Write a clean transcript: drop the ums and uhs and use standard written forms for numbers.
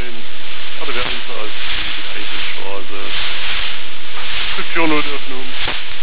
1. Aber der 1 ist mit 1 Chance. Für 4-0 Öffnung.